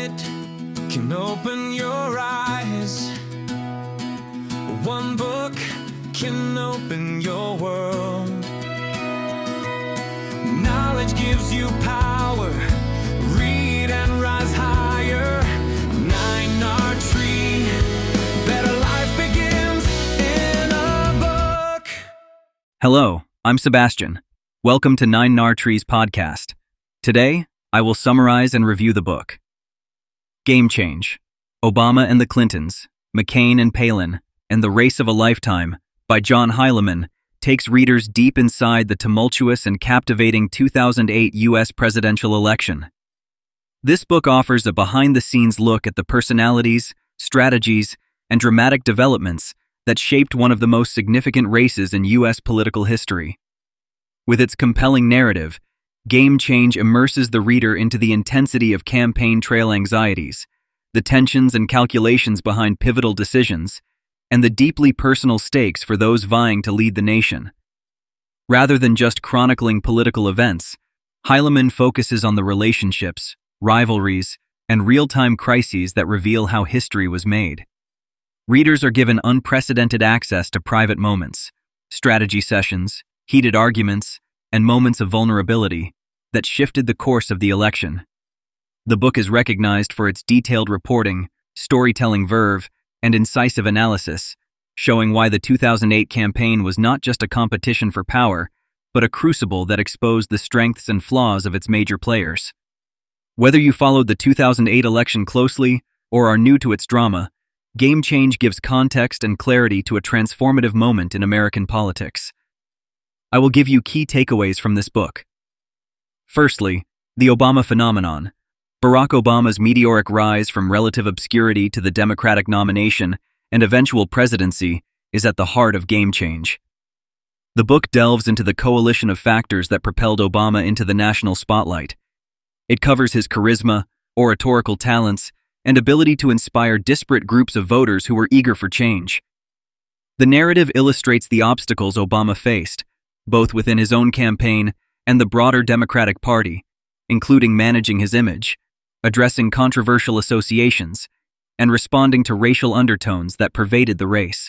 minute can open your eyes. One book can open your world. Knowledge gives you power. Read and rise higher. 9R Tree. Better life begins in a book. Hello, I'm Sebastian. Welcome to 9R Tree's podcast. Today, I will summarize and review the book. Game Change: Obama and the Clintons, McCain and Palin, and the Race of a Lifetime by John Heilemann takes readers deep inside the tumultuous and captivating 2008 U.S. presidential election. This book offers a behind-the-scenes look at the personalities, strategies, and dramatic developments that shaped one of the most significant races in U.S. political history. With its compelling narrative, Game Change immerses the reader into the intensity of campaign trail anxieties, the tensions and calculations behind pivotal decisions, and the deeply personal stakes for those vying to lead the nation. Rather than just chronicling political events, Heilemann focuses on the relationships, rivalries, and real-time crises that reveal how history was made. Readers are given unprecedented access to private moments, strategy sessions, heated arguments, and moments of vulnerability that shifted the course of the election. The book is recognized for its detailed reporting, storytelling verve, and incisive analysis, showing why the 2008 campaign was not just a competition for power, but a crucible that exposed the strengths and flaws of its major players. Whether you followed the 2008 election closely or are new to its drama, Game Change gives context and clarity to a transformative moment in American politics. I will give you key takeaways from this book. Firstly, the Obama phenomenon. Barack Obama's meteoric rise from relative obscurity to the Democratic nomination and eventual presidency is at the heart of Game Change. The book delves into the coalition of factors that propelled Obama into the national spotlight. It covers his charisma, oratorical talents, and ability to inspire disparate groups of voters who were eager for change. The narrative illustrates the obstacles Obama faced, both within his own campaign and the broader Democratic Party, including managing his image, addressing controversial associations, and responding to racial undertones that pervaded the race.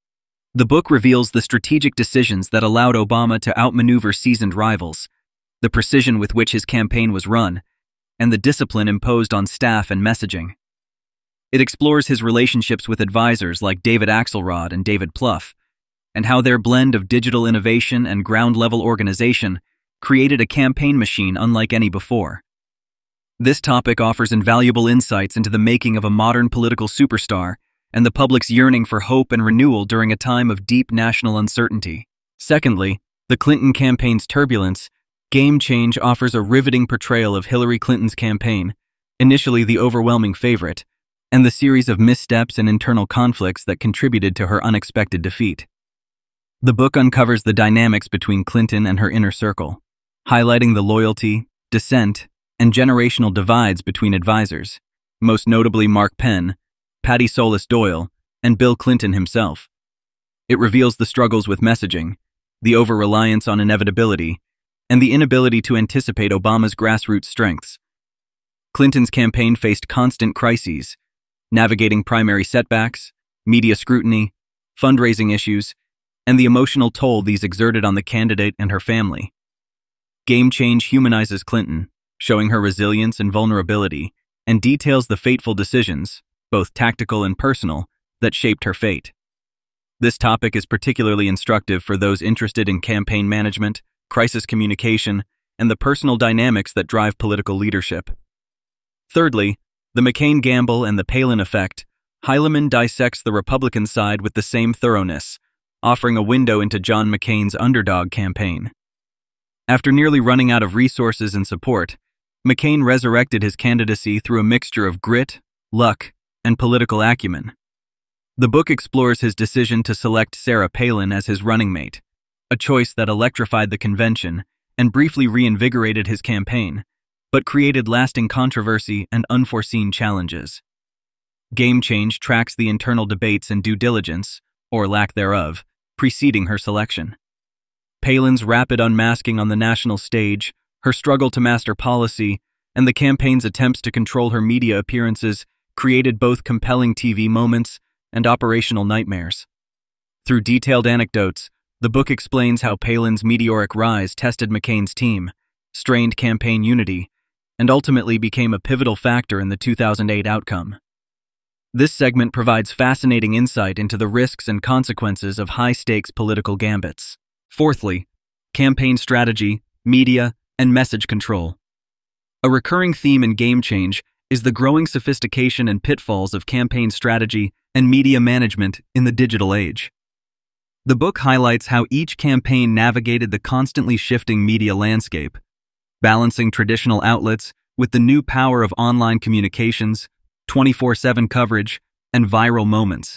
The book reveals the strategic decisions that allowed Obama to outmaneuver seasoned rivals, the precision with which his campaign was run, and the discipline imposed on staff and messaging. It explores his relationships with advisors like David Axelrod and David Plouffe, and how their blend of digital innovation and ground-level organization created a campaign machine unlike any before. This topic offers invaluable insights into the making of a modern political superstar and the public's yearning for hope and renewal during a time of deep national uncertainty. Secondly, the Clinton campaign's turbulence. Game Change offers a riveting portrayal of Hillary Clinton's campaign, initially the overwhelming favorite, and the series of missteps and internal conflicts that contributed to her unexpected defeat. The book uncovers the dynamics between Clinton and her inner circle, highlighting the loyalty, dissent, and generational divides between advisors, most notably Mark Penn, Patty Solis Doyle, and Bill Clinton himself. It reveals the struggles with messaging, the over-reliance on inevitability, and the inability to anticipate Obama's grassroots strengths. Clinton's campaign faced constant crises, navigating primary setbacks, media scrutiny, fundraising issues, and the emotional toll these exerted on the candidate and her family. Game Change humanizes Clinton, showing her resilience and vulnerability, and details the fateful decisions, both tactical and personal, that shaped her fate. This topic is particularly instructive for those interested in campaign management, crisis communication, and the personal dynamics that drive political leadership. Thirdly, the McCain gamble and the Palin effect. Heilemann dissects the Republican side with the same thoroughness, offering a window into John McCain's underdog campaign. After nearly running out of resources and support, McCain resurrected his candidacy through a mixture of grit, luck, and political acumen. The book explores his decision to select Sarah Palin as his running mate, a choice that electrified the convention and briefly reinvigorated his campaign, but created lasting controversy and unforeseen challenges. Game Change tracks the internal debates and due diligence, or lack thereof, preceding her selection. Palin's rapid unmasking on the national stage, her struggle to master policy, and the campaign's attempts to control her media appearances created both compelling TV moments and operational nightmares. Through detailed anecdotes, the book explains how Palin's meteoric rise tested McCain's team, strained campaign unity, and ultimately became a pivotal factor in the 2008 outcome. This segment provides fascinating insight into the risks and consequences of high-stakes political gambits. Fourthly, campaign strategy, media, and message control. A recurring theme in Game Change is the growing sophistication and pitfalls of campaign strategy and media management in the digital age. The book highlights how each campaign navigated the constantly shifting media landscape, balancing traditional outlets with the new power of online communications, 24/7 coverage, and viral moments.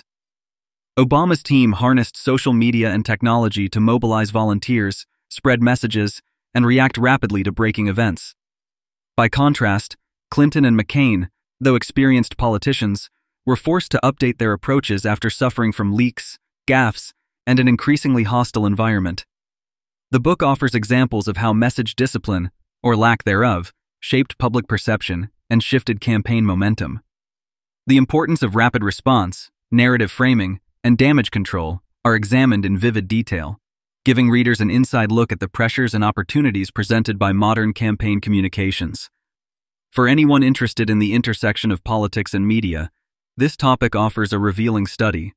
Obama's team harnessed social media and technology to mobilize volunteers, spread messages, and react rapidly to breaking events. By contrast, Clinton and McCain, though experienced politicians, were forced to update their approaches after suffering from leaks, gaffes, and an increasingly hostile environment. The book offers examples of how message discipline, or lack thereof, shaped public perception and shifted campaign momentum. The importance of rapid response, narrative framing, and damage control are examined in vivid detail, giving readers an inside look at the pressures and opportunities presented by modern campaign communications. For anyone interested in the intersection of politics and media, this topic offers a revealing study.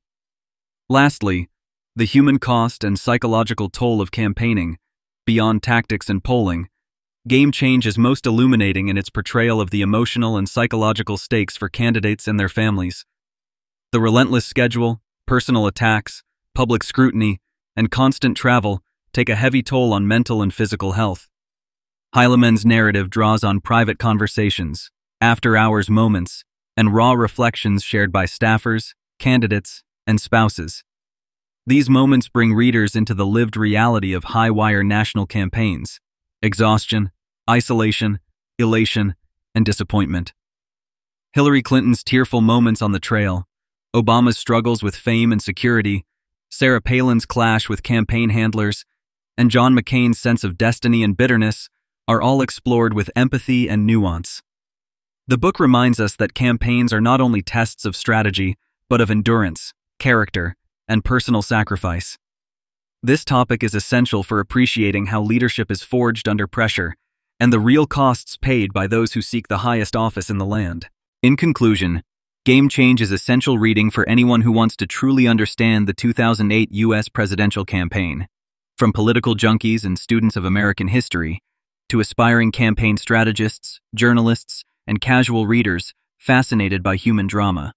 Lastly, the human cost and psychological toll of campaigning, beyond tactics and polling, Game Change is most illuminating in its portrayal of the emotional and psychological stakes for candidates and their families. The relentless schedule, personal attacks, public scrutiny, and constant travel take a heavy toll on mental and physical health. Hyleman's narrative draws on private conversations, after-hours moments, and raw reflections shared by staffers, candidates, and spouses. These moments bring readers into the lived reality of high-wire national campaigns: exhaustion, isolation, elation, and disappointment. Hillary Clinton's tearful moments on the trail, Obama's struggles with fame and security, Sarah Palin's clash with campaign handlers, and John McCain's sense of destiny and bitterness are all explored with empathy and nuance. The book reminds us that campaigns are not only tests of strategy, but of endurance, character, and personal sacrifice. This topic is essential for appreciating how leadership is forged under pressure and the real costs paid by those who seek the highest office in the land. In conclusion, Game Change is essential reading for anyone who wants to truly understand the 2008 U.S. presidential campaign. From political junkies and students of American history, to aspiring campaign strategists, journalists, and casual readers fascinated by human drama.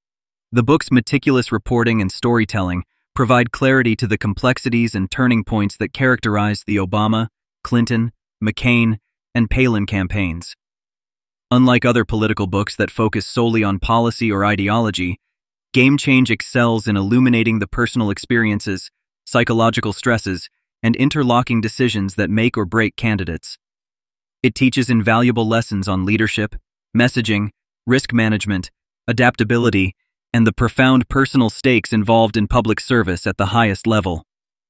The book's meticulous reporting and storytelling provide clarity to the complexities and turning points that characterize the Obama, Clinton, McCain, and Palin campaigns. Unlike other political books that focus solely on policy or ideology, Game Change excels in illuminating the personal experiences, psychological stresses, and interlocking decisions that make or break candidates. It teaches invaluable lessons on leadership, messaging, risk management, adaptability, and the profound personal stakes involved in public service at the highest level.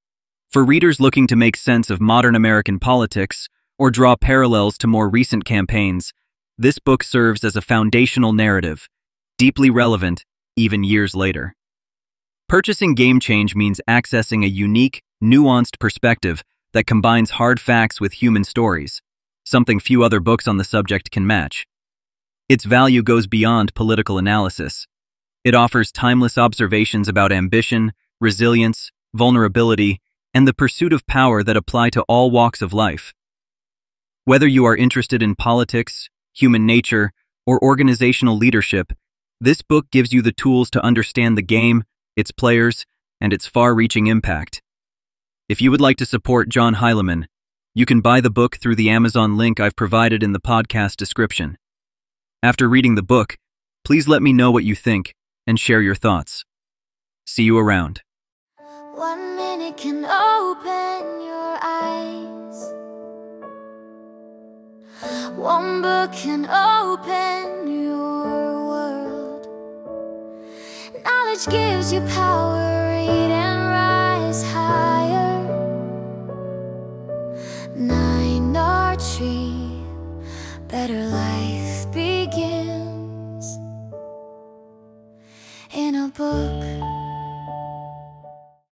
For readers looking to make sense of modern American politics or draw parallels to more recent campaigns, this book serves as a foundational narrative, deeply relevant even years later. Purchasing Game Change means accessing a unique, nuanced perspective that combines hard facts with human stories, something few other books on the subject can match. Its value goes beyond political analysis. It offers timeless observations about ambition, resilience, vulnerability, and the pursuit of power that apply to all walks of life. Whether you are interested in politics, human nature, or organizational leadership, this book gives you the tools to understand the game, its players, and its far-reaching impact. If you would like to support John Hyleman, you can buy the book through the Amazon link I've provided in the podcast description. After reading the book, please let me know what you think and share your thoughts. See you around. 1 minute can open your eyes. 1 book can open your world. Knowledge gives you power, read and rise higher. 9 Tree, better life. book.